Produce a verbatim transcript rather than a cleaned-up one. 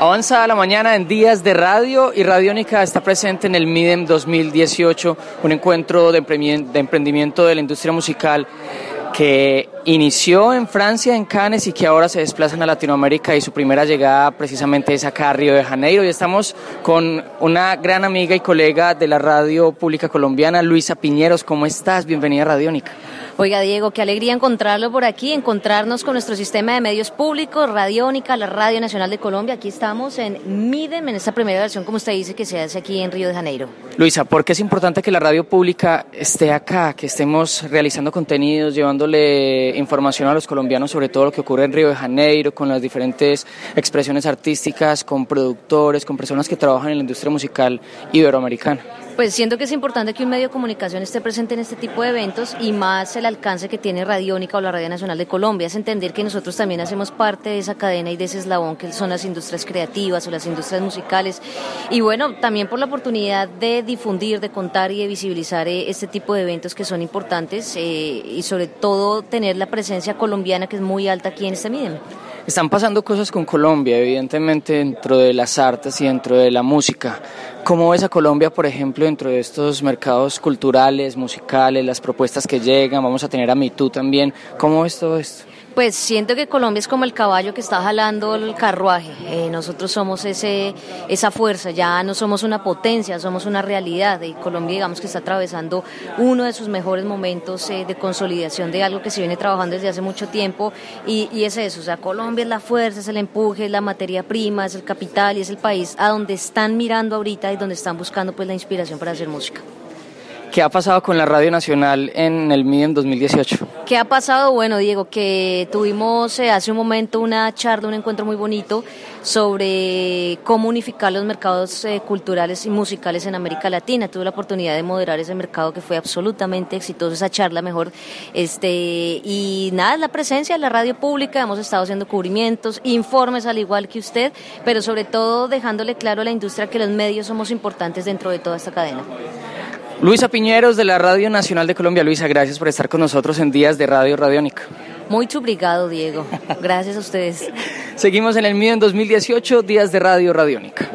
Avanza la mañana en Días de Radio y Radiónica está presente en el MIDEM dos mil dieciocho, un encuentro de emprendimiento de la industria musical que inició en Francia, en Cannes, y que ahora se desplazan a Latinoamérica, y su primera llegada precisamente es acá a Río de Janeiro. Y estamos con una gran amiga y colega de la radio pública colombiana, Luisa Piñeros. ¿Cómo estás? Bienvenida a Radiónica. Oiga, Diego, qué alegría encontrarlo por aquí, encontrarnos con nuestro sistema de medios públicos, Radiónica, la Radio Nacional de Colombia. Aquí estamos en MIDEM, en esta primera versión, como usted dice, que se hace aquí en Río de Janeiro. Luisa, ¿por qué es importante que la radio pública esté acá, que estemos realizando contenidos, llevándole información a los colombianos sobre todo lo que ocurre en Río de Janeiro, con las diferentes expresiones artísticas, con productores, con personas que trabajan en la industria musical iberoamericana? Pues siento que es importante que un medio de comunicación esté presente en este tipo de eventos, y más el alcance que tiene Radiónica o la Radio Nacional de Colombia. Es entender que nosotros también hacemos parte de esa cadena y de ese eslabón que son las industrias creativas o las industrias musicales. Y bueno, también por la oportunidad de difundir, de contar y de visibilizar eh, este tipo de eventos que son importantes, eh, y sobre todo tener la presencia colombiana, que es muy alta aquí en este MIDEM. Están pasando cosas con Colombia, evidentemente, dentro de las artes y dentro de la música. ¿Cómo ves a Colombia, por ejemplo, dentro de estos mercados culturales, musicales, las propuestas que llegan? Vamos a tener a Me Too también. ¿Cómo ves todo esto? Pues siento que Colombia es como el caballo que está jalando el carruaje. Eh, nosotros somos ese esa fuerza, ya no somos una potencia, somos una realidad. Y Colombia, digamos, que está atravesando uno de sus mejores momentos eh, de consolidación de algo que se viene trabajando desde hace mucho tiempo, y, y es eso. O sea, Colombia es la fuerza, es el empuje, es la materia prima, es el capital y es el país a donde están mirando ahorita y donde están buscando pues la inspiración para hacer música. ¿Qué ha pasado con la Radio Nacional en el MIDEM dos mil dieciocho? ¿Qué ha pasado? Bueno, Diego, que tuvimos eh, hace un momento una charla, un encuentro muy bonito sobre cómo unificar los mercados eh, culturales y musicales en América Latina. Tuve la oportunidad de moderar ese mercado, que fue absolutamente exitoso, esa charla mejor. Este, y nada, la presencia de la radio pública, hemos estado haciendo cubrimientos, informes al igual que usted, pero sobre todo dejándole claro a la industria que los medios somos importantes dentro de toda esta cadena. Luisa Piñeros, de la Radio Nacional de Colombia. Luisa, gracias por estar con nosotros en Días de Radio Radiónica. Muito obrigado, Diego. Gracias a ustedes. Seguimos en el MIDEM dos mil dieciocho, Días de Radio Radiónica.